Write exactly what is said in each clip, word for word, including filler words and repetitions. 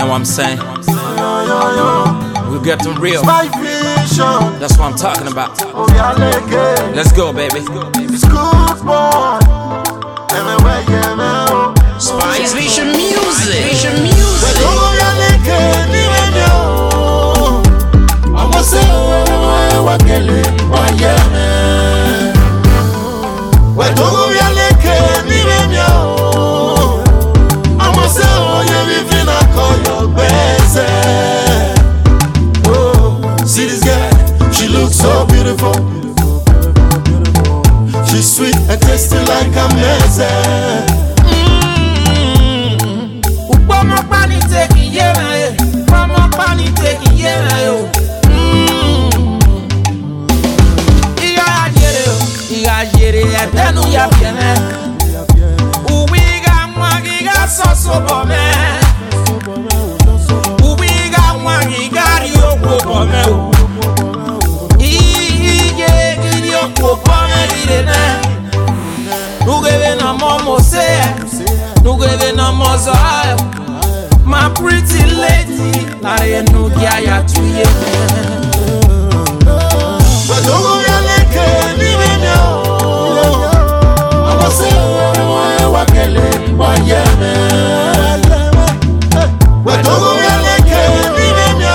know what I'm saying? We're getting real. My vision. That's what I'm talking about. Oh, yeah, like it. Let's go, baby. It's good, boy. Everywhere, yeah, man. Spice Vision Music. Vision Music. Oh, yeah, like it. I'm gonna say, what can it? Oh, yeah, man. Well, don't be a like it. I'm gonna say, oh, yeah, we finna call your best. See this girl, she looks so beautiful. She's sweet and tasty like a message. Mmm. One more pani taking yeah, one more pani taking yeah. Mmm. Iga jere, iga jere, etenu ya piene. Ubiga mwagiga soso bome. Ubiga mwagiga rio bome. My pretty lady, I know ya to ye. But don't go like it, leave me. I'm gonna say, what can it? Why, yeah, man. But don't go like it, leave me.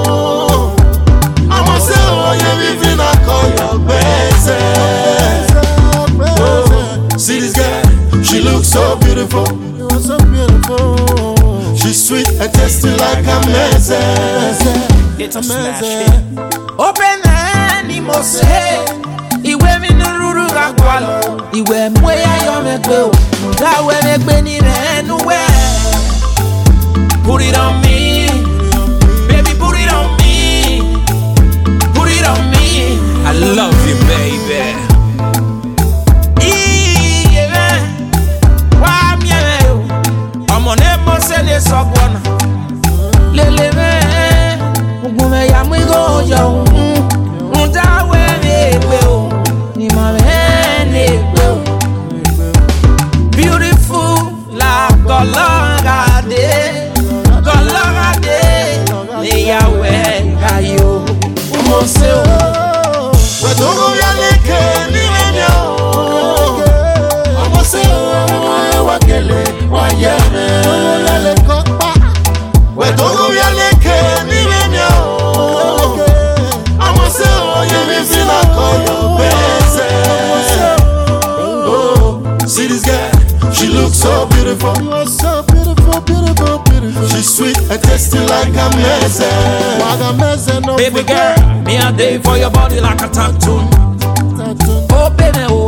I'm gonna say, oh, yeah, we finna call your best. See this girl, she looks so beautiful. So beautiful. She's sweet and tasty like a message. It's a message. Open any mose. Iwe mi nuru gakwalo. Iwe mwe ya yo mekwe. That way make me ni anywhere. Put it on me, baby. Put it on me. Put it on me. I love you, baby. Sobona lele me ugume ya mwigo yo nda we ne pe o ni ma me ne pe o beautiful la colorade colorade ni ya we ayo mo se o we don't go ya leke ni me o mo se o wa kele wa ya me. Well, don't go ya like ni me o. I'm gonna say, oh, you be finna call your best. Oh, see this girl, she looks so beautiful. You are so beautiful, beautiful, beautiful. She's sweet and tasty like a message. Like a message, no. Baby girl, me a day for your body like a tattoo. Oh, baby, oh.